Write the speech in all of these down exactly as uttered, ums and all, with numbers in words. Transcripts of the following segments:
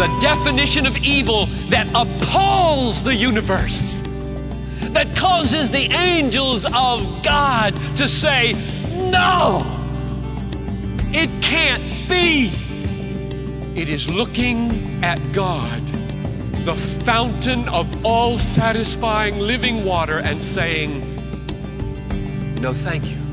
the definition of evil that appalls the universe, that causes the angels of God to say, no, it can't be. It is looking at God, the fountain of all satisfying living water, and saying, no, thank you.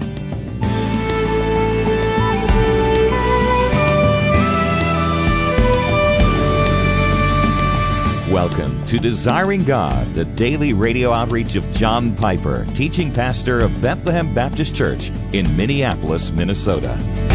Welcome to Desiring God, the daily radio outreach of John Piper, teaching pastor of Bethlehem Baptist Church in Minneapolis, Minnesota.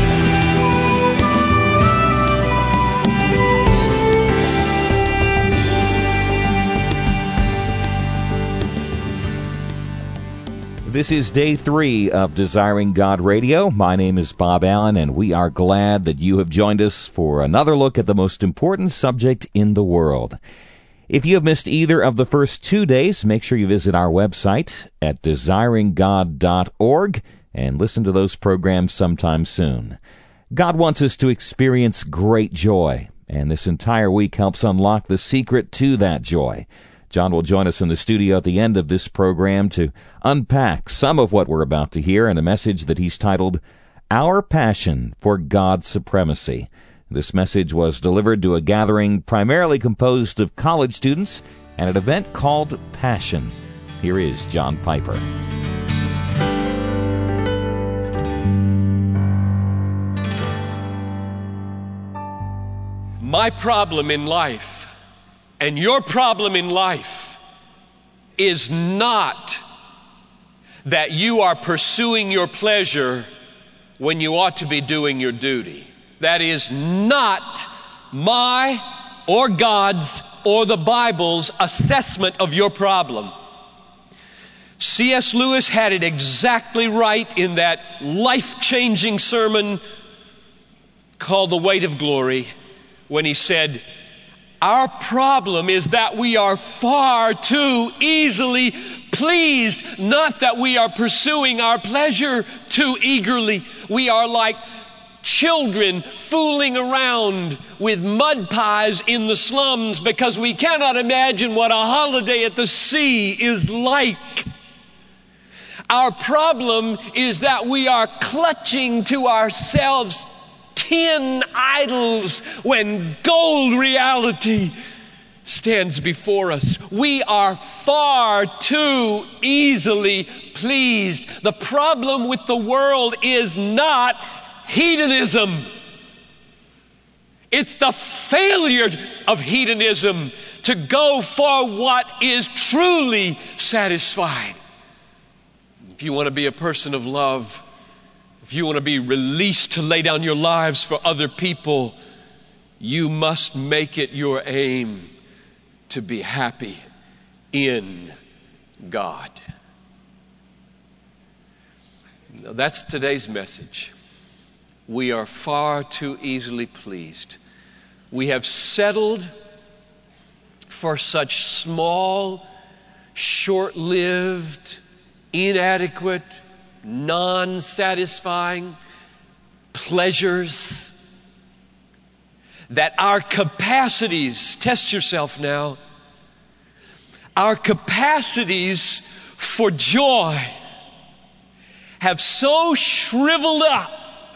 This is day three of Desiring God Radio. My name is Bob Allen, and we are glad that you have joined us for another look at the most important subject in the world. If you have missed either of the first two days, make sure you visit our website at desiring god dot org and listen to those programs sometime soon. God wants us to experience great joy, and this entire week helps unlock the secret to that joy. John will join us in the studio at the end of this program to unpack some of what we're about to hear in a message that he's titled, Our Passion for God's Supremacy. This message was delivered to a gathering primarily composed of college students at an event called Passion. Here is John Piper. My problem in life and your problem in life is not that you are pursuing your pleasure when you ought to be doing your duty. That is not my or God's or the Bible's assessment of your problem. C S Lewis had it exactly right in that life-changing sermon called The Weight of Glory when he said, our problem is that we are far too easily pleased, not that we are pursuing our pleasure too eagerly. We are like children fooling around with mud pies in the slums because we cannot imagine what a holiday at the sea is like. Our problem is that we are clutching to ourselves tin idols when gold reality stands before us. We are far too easily pleased. The problem with the world is not hedonism. It's the failure of hedonism to go for what is truly satisfying. If you want to be a person of love, if you want to be released to lay down your lives for other people, you must make it your aim to be happy in God. Now, that's today's message. We are far too easily pleased. We have settled for such small, short-lived, inadequate, non-satisfying pleasures that our capacities, test yourself now, our capacities for joy have so shriveled up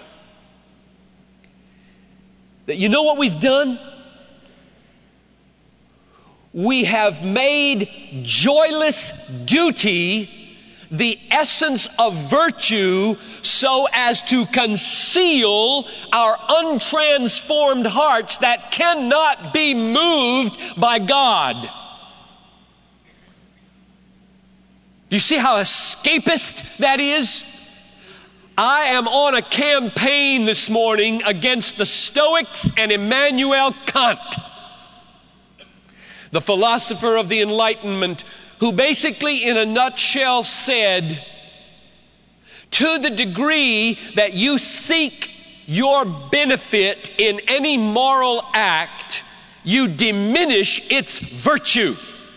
that you know what we've done? We have made joyless duty the essence of virtue so as to conceal our untransformed hearts that cannot be moved by God. Do you see how escapist that is? I am on a campaign this morning against the Stoics and Immanuel Kant, the philosopher of the Enlightenment, who basically in a nutshell said, to the degree that you seek your benefit in any moral act, you diminish its virtue.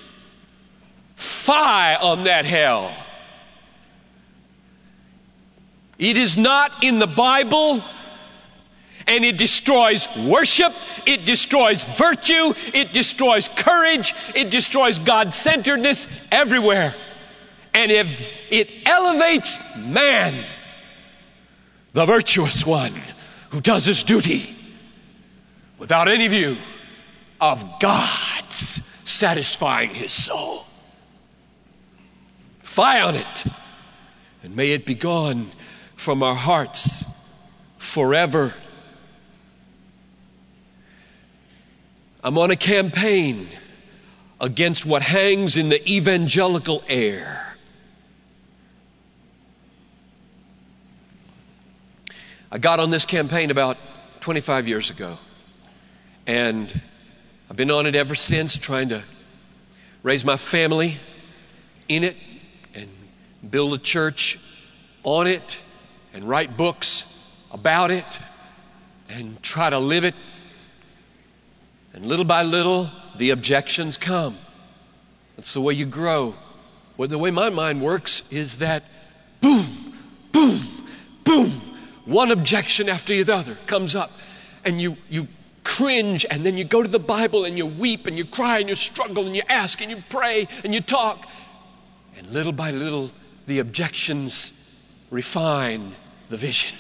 Fie on that hell. It is not in the Bible. And it destroys worship, it destroys virtue, it destroys courage, it destroys God-centeredness everywhere. And if it elevates man, the virtuous one who does his duty without any view of God's satisfying his soul. Fie on it, and may it be gone from our hearts forever. I'm on a campaign against what hangs in the evangelical air. I got on this campaign about twenty-five years ago, and I've been on it ever since, trying to raise my family in it and build a church on it and write books about it and try to live it. And little by little, the objections come. That's the way you grow. Well, the way my mind works is that boom, boom, boom, one objection after the other comes up, and you you cringe, and then you go to the Bible and you weep and you cry and you struggle and you ask and you pray and you talk. And little by little, the objections refine the vision.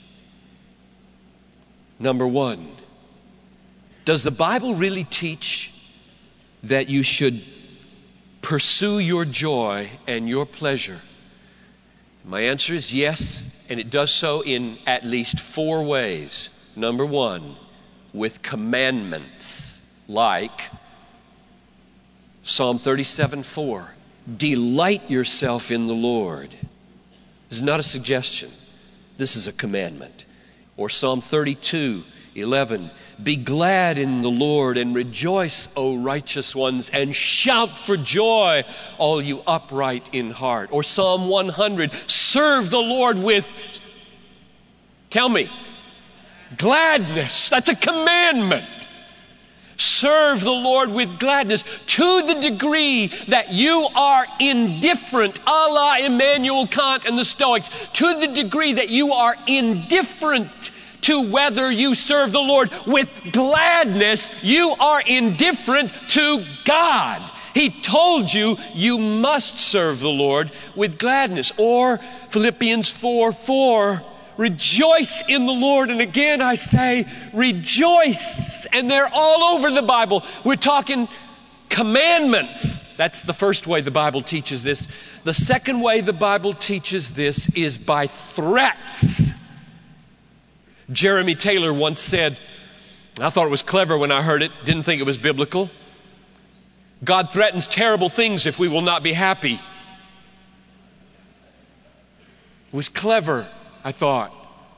Number one, does the Bible really teach that you should pursue your joy and your pleasure? My answer is yes, and it does so in at least four ways. Number one, with commandments like Psalm thirty-seven four. Delight yourself in the Lord. This is not a suggestion. This is a commandment. Or Psalm thirty-two eleven. Be glad in the Lord and rejoice, O righteous ones, and shout for joy, all you upright in heart. Or Psalm one hundred. Serve the Lord with, tell me, gladness. That's a commandment. Serve the Lord with gladness to the degree that you are indifferent, a la Immanuel Kant and the Stoics, to the degree that you are indifferent to whether you serve the Lord with gladness, you are indifferent to God. He told you you must serve the Lord with gladness. Or Philippians four four. Rejoice in the Lord. And again I say, rejoice. And they're all over the Bible. We're talking commandments. That's the first way the Bible teaches this. The second way the Bible teaches this is by threats. Jeremy Taylor once said, I thought it was clever when I heard it, didn't think it was biblical. God threatens terrible things if we will not be happy. It was clever, I thought.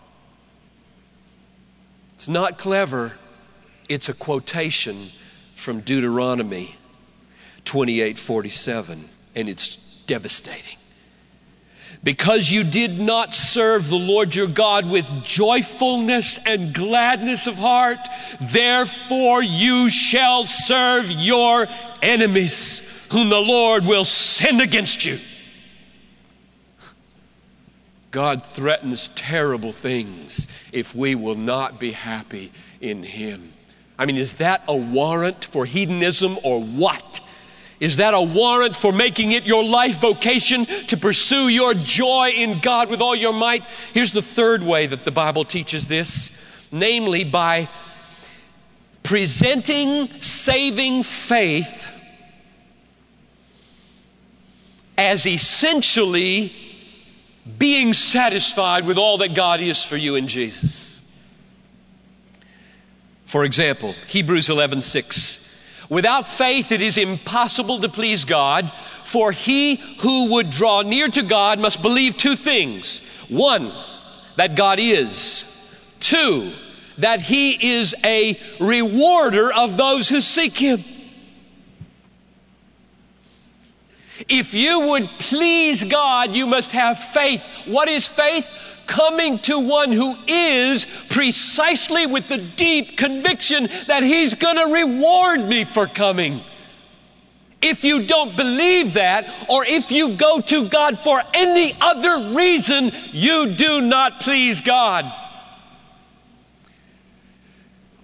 It's not clever. It's a quotation from Deuteronomy twenty-eight forty-seven, and it's devastating. Because you did not serve the Lord your God with joyfulness and gladness of heart, therefore you shall serve your enemies, whom the Lord will send against you. God threatens terrible things if we will not be happy in Him. I mean, is that a warrant for hedonism or what? Is that a warrant for making it your life vocation to pursue your joy in God with all your might? Here's the third way that the Bible teaches this, namely by presenting saving faith as essentially being satisfied with all that God is for you in Jesus. For example, Hebrews eleven six. Without faith it is impossible to please God, for he who would draw near to God must believe two things. One, that God is. Two, that He is a rewarder of those who seek Him. If you would please God, you must have faith. What is faith? Coming to one who is precisely with the deep conviction that He's going to reward me for coming. If you don't believe that, or if you go to God for any other reason, you do not please God.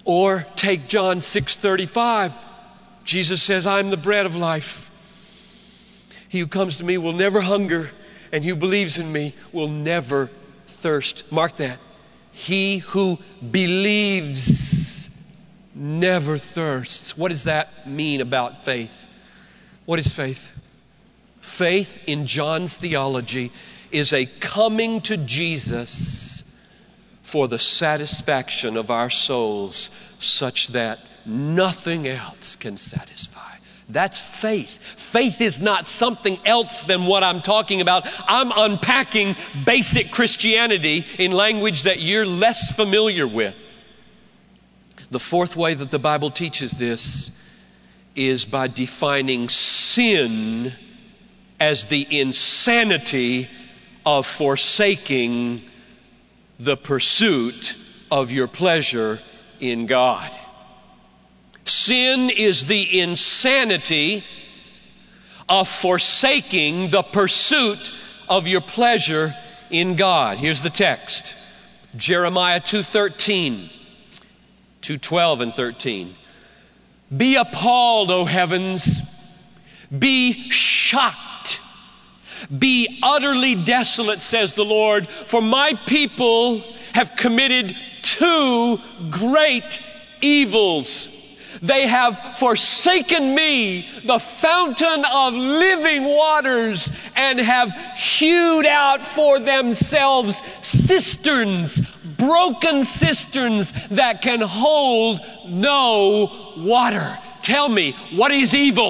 Or take John six thirty-five. Jesus says, I'm the bread of life. He who comes to me will never hunger, and he who believes in me will never thirst. Mark that. He who believes never thirsts. What does that mean about faith? What is faith? Faith in John's theology is a coming to Jesus for the satisfaction of our souls such that nothing else can satisfy. That's faith. Faith is not something else than what I'm talking about. I'm unpacking basic Christianity in language that you're less familiar with. The fourth way that the Bible teaches this is by defining sin as the insanity of forsaking the pursuit of your pleasure in God. Sin is the insanity of forsaking the pursuit of your pleasure in God. Here's the text. Jeremiah two thirteen, two twelve and thirteen. Be appalled, O heavens. Be shocked. Be utterly desolate, says the Lord, for my people have committed two great evils. They have forsaken me, the fountain of living waters, and have hewed out for themselves cisterns, broken cisterns that can hold no water. Tell me, what is evil?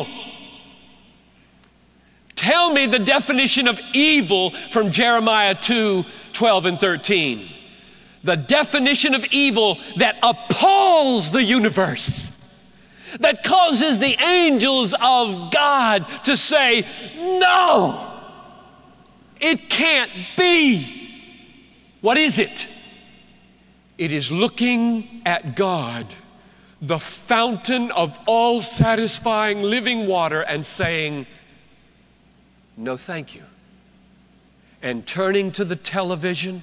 Tell me the definition of evil from Jeremiah two twelve and thirteen. The definition of evil that appalls the universe, that causes the angels of God to say, no, it can't be. What is it? It is looking at God, the fountain of all satisfying living water, and saying, no, thank you. And turning to the television,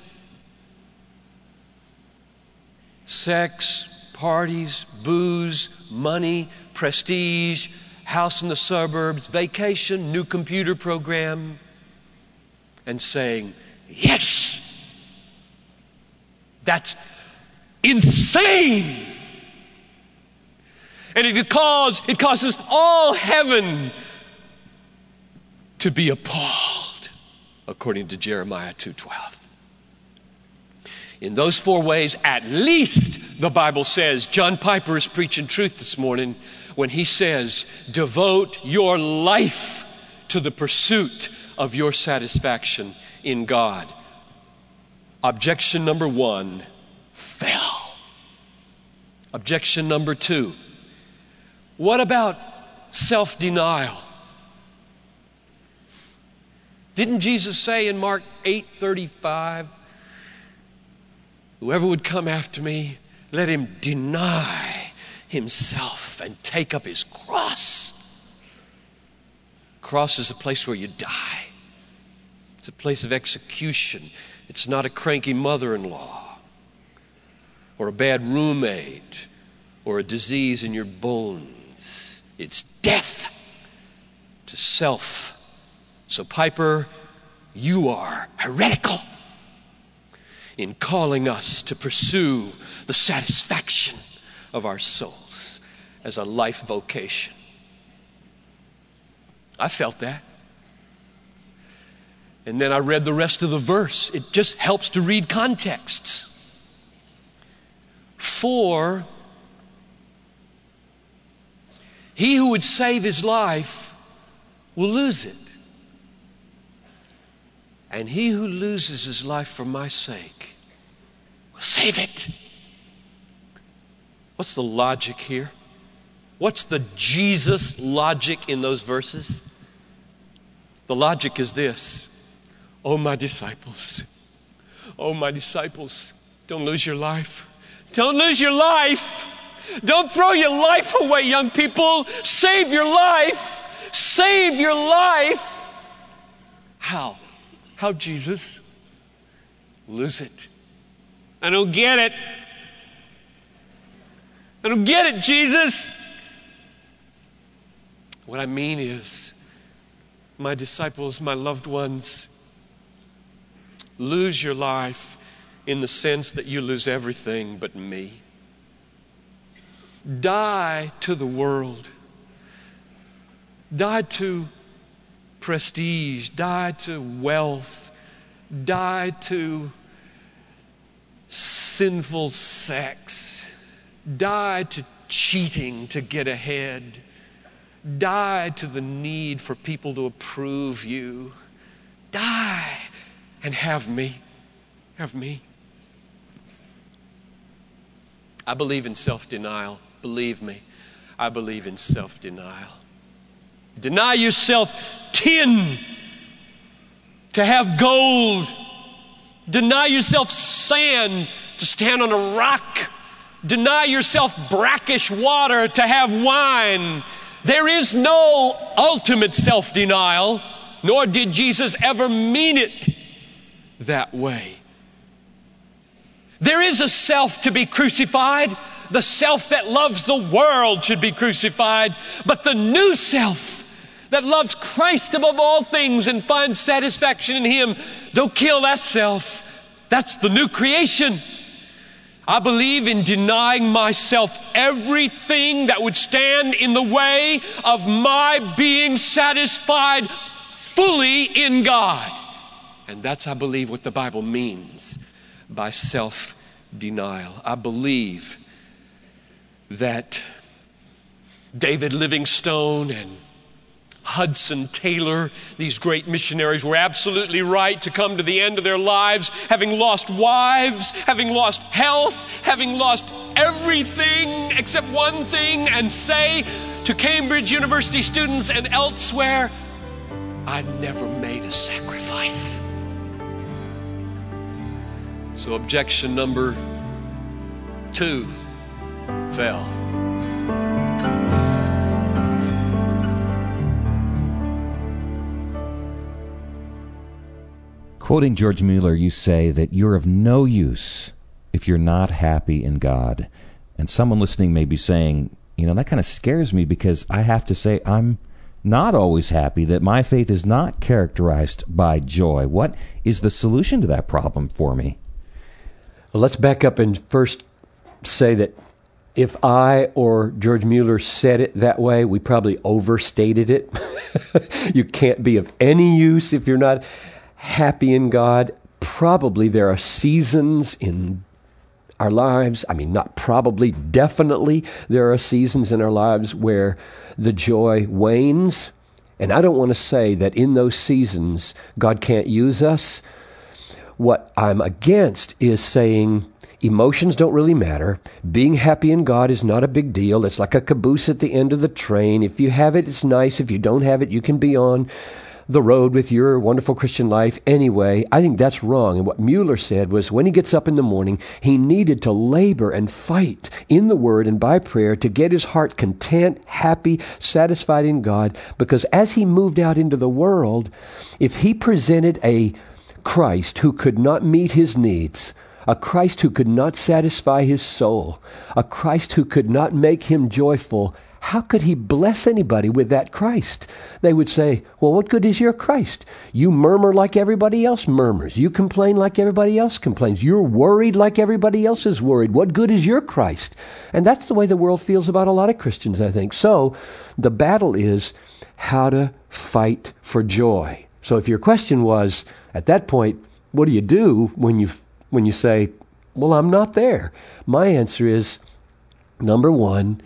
sex, parties, booze, money, prestige, house in the suburbs, vacation, new computer program, and saying, yes, that's insane. And it cause, it causes all heaven to be appalled, according to Jeremiah two twelve. In those four ways, at least, the Bible says, John Piper is preaching truth this morning when he says, devote your life to the pursuit of your satisfaction in God. Objection number one, fell. Objection number two, what about self-denial? Didn't Jesus say in Mark eight thirty-five, whoever would come after me, let him deny himself and take up his cross. Cross is a place where you die. It's a place of execution. It's not a cranky mother-in-law or a bad roommate or a disease in your bones. It's death to self. So Piper, you are heretical in calling us to pursue the satisfaction of our souls as a life vocation. I felt that. And then I read the rest of the verse. It just helps to read contexts. For he who would save his life will lose it. And he who loses his life for my sake will save it. What's the logic here? What's the Jesus logic in those verses? The logic is this. Oh, my disciples. Oh, my disciples, don't lose your life. Don't lose your life. Don't throw your life away, young people. Save your life. Save your life. How? How, Jesus? Lose it. I don't get it. I don't get it, Jesus. What I mean is, my disciples, my loved ones, lose your life in the sense that you lose everything but me. Die to the world. Die to prestige. Die to wealth. Die to sinful sex. Die to cheating to get ahead. Die to the need for people to approve you. Die and have me. Have me. I believe in self-denial. Believe me, I believe in self-denial. Deny yourself tin to have gold. Deny yourself sand to stand on a rock. Deny yourself brackish water to have wine. There is no ultimate self-denial, nor did Jesus ever mean it that way. There is a self to be crucified. The self that loves the world should be crucified. But the new self that loves Christ above all things and finds satisfaction in Him, don't kill that self. That's the new creation. I believe in denying myself everything that would stand in the way of my being satisfied fully in God. And that's, I believe, what the Bible means by self-denial. I believe that David Livingstone and Hudson Taylor, these great missionaries, were absolutely right to come to the end of their lives, having lost wives, having lost health, having lost everything except one thing, and say to Cambridge University students and elsewhere, I never made a sacrifice. So objection number two fell. Quoting George Mueller, you say that you're of no use if you're not happy in God. And someone listening may be saying, you know, that kind of scares me because I have to say I'm not always happy, that my faith is not characterized by joy. What is the solution to that problem for me? Well, let's back up and first say that if I or George Mueller said it that way, we probably overstated it. You can't be of any use if you're not happy in God. Probably there are seasons in our lives, I mean, not probably, definitely there are seasons in our lives where the joy wanes. And I don't want to say that in those seasons God can't use us. What I'm against is saying emotions don't really matter. Being happy in God is not a big deal. It's like a caboose at the end of the train. If you have it, it's nice. If you don't have it, you can be on the road with your wonderful Christian life anyway. I think that's wrong. And what Mueller said was when he gets up in the morning, he needed to labor and fight in the Word and by prayer to get his heart content, happy, satisfied in God. Because as he moved out into the world, if he presented a Christ who could not meet his needs, a Christ who could not satisfy his soul, a Christ who could not make him joyful, how could he bless anybody with that Christ? They would say, well, what good is your Christ? You murmur like everybody else murmurs. You complain like everybody else complains. You're worried like everybody else is worried. What good is your Christ? And that's the way the world feels about a lot of Christians, I think. So the battle is how to fight for joy. So if your question was, at that point, what do you do when you when you say, well, I'm not there? My answer is, number one,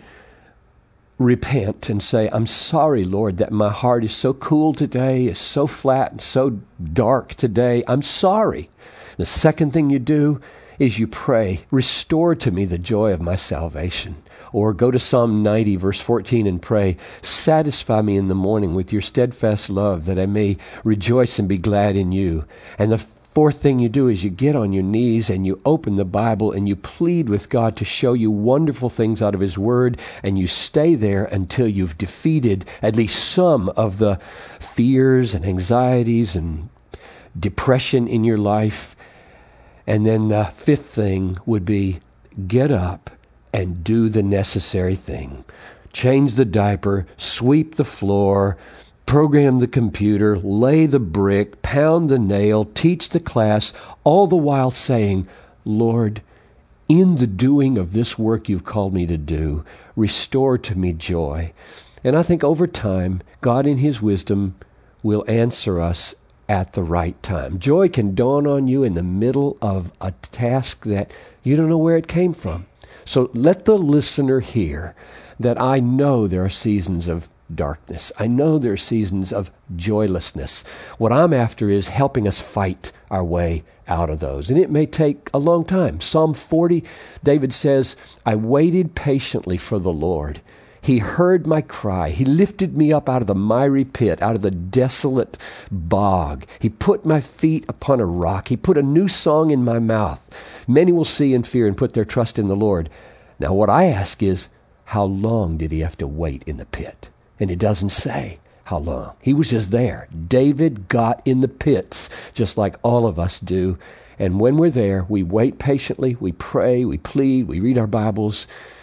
repent and say, I'm sorry, Lord, that my heart is so cool today, is so flat and so dark today. I'm sorry. The second thing you do is you pray, restore to me the joy of my salvation. Or go to Psalm ninety, verse fourteen, and pray, satisfy me in the morning with your steadfast love, that I may rejoice and be glad in you. And the fourth thing you do is you get on your knees and you open the Bible and you plead with God to show you wonderful things out of His Word, and you stay there until you've defeated at least some of the fears and anxieties and depression in your life. And then the fifth thing would be get up and do the necessary thing. Change the diaper, sweep the floor, program the computer, lay the brick, pound the nail, teach the class, all the while saying, Lord, in the doing of this work you've called me to do, restore to me joy. And I think over time, God in His wisdom will answer us at the right time. Joy can dawn on you in the middle of a task that you don't know where it came from. So let the listener hear that I know there are seasons of darkness. I know there are seasons of joylessness. What I'm after is helping us fight our way out of those. And it may take a long time. Psalm forty, David says, I waited patiently for the Lord. He heard my cry. He lifted me up out of the miry pit, out of the desolate bog. He put my feet upon a rock. He put a new song in my mouth. Many will see and fear and put their trust in the Lord. Now what I ask is, how long did he have to wait in the pit? And it doesn't say how long. He was just there. David got in the pits, just like all of us do. And when we're there, we wait patiently, we pray, we plead, we read our Bibles,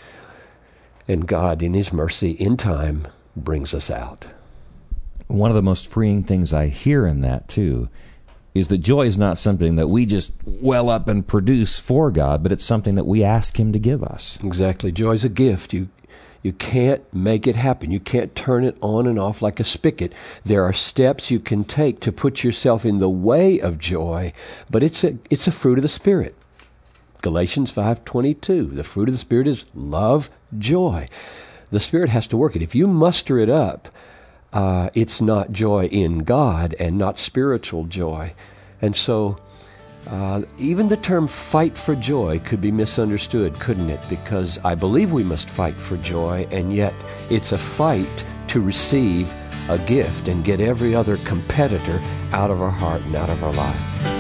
and God, in His mercy, in time, brings us out. One of the most freeing things I hear in that, too, is that joy is not something that we just well up and produce for God, but it's something that we ask Him to give us. Exactly. Joy is a gift. You You can't make it happen. You can't turn it on and off like a spigot. There are steps you can take to put yourself in the way of joy, but it's a it's a fruit of the Spirit. Galatians five twenty-two, the fruit of the Spirit is love, joy. The Spirit has to work it. If you muster it up, uh, it's not joy in God and not spiritual joy. And so Uh, even the term fight for joy could be misunderstood, couldn't it? Because I believe we must fight for joy, and yet it's a fight to receive a gift and get every other competitor out of our heart and out of our life.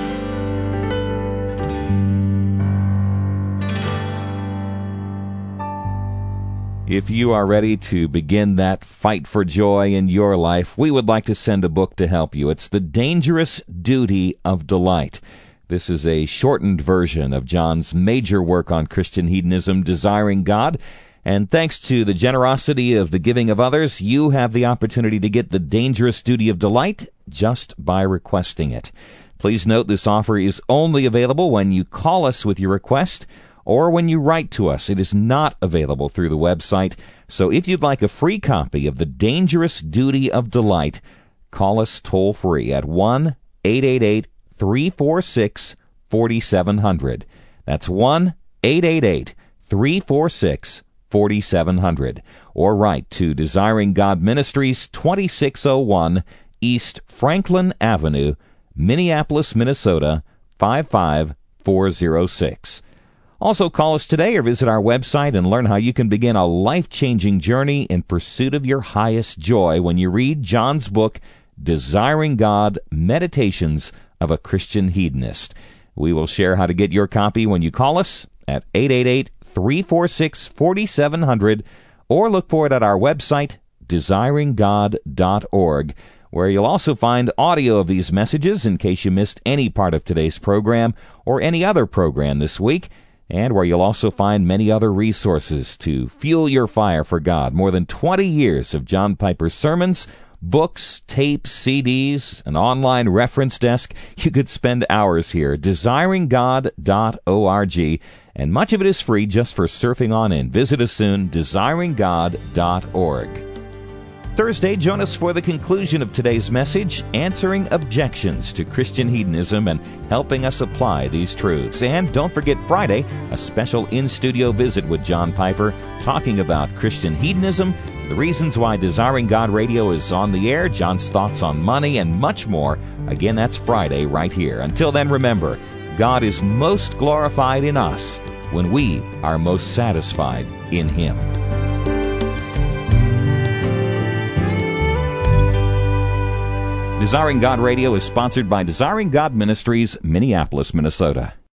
If you are ready to begin that fight for joy in your life, we would like to send a book to help you. It's The Dangerous Duty of Delight. This is a shortened version of John's major work on Christian hedonism, Desiring God. And thanks to the generosity of the giving of others, you have the opportunity to get The Dangerous Duty of Delight just by requesting it. Please note this offer is only available when you call us with your request or when you write to us. It is not available through the website. So if you'd like a free copy of The Dangerous Duty of Delight, call us toll-free at one eight eight eight three four six four seven zero zero. That's one eight eight eight three four six four seven zero zero. Or write to Desiring God Ministries, twenty-six oh one East Franklin Avenue, Minneapolis, Minnesota, five five four zero six. Also call us today or visit our website and learn how you can begin a life-changing journey in pursuit of your highest joy when you read John's book, Desiring God, Meditations of a Christian Hedonist. We will share how to get your copy when you call us at eight eight eight three four six four seven zero zero or look for it at our website, desiring god dot org, where you'll also find audio of these messages in case you missed any part of today's program or any other program this week, and where you'll also find many other resources to fuel your fire for God. More than twenty years of John Piper's sermons, books, tapes, C Ds, an online reference desk. You could spend hours here. desiring god dot org. And much of it is free just for surfing on in. Visit us soon, desiring god dot org. Thursday, join us for the conclusion of today's message, answering objections to Christian hedonism and helping us apply these truths. And don't forget Friday, a special in-studio visit with John Piper, talking about Christian hedonism, the reasons why Desiring God Radio is on the air, John's thoughts on money, and much more. Again, that's Friday right here. Until then, remember, God is most glorified in us when we are most satisfied in Him. Desiring God Radio is sponsored by Desiring God Ministries, Minneapolis, Minnesota.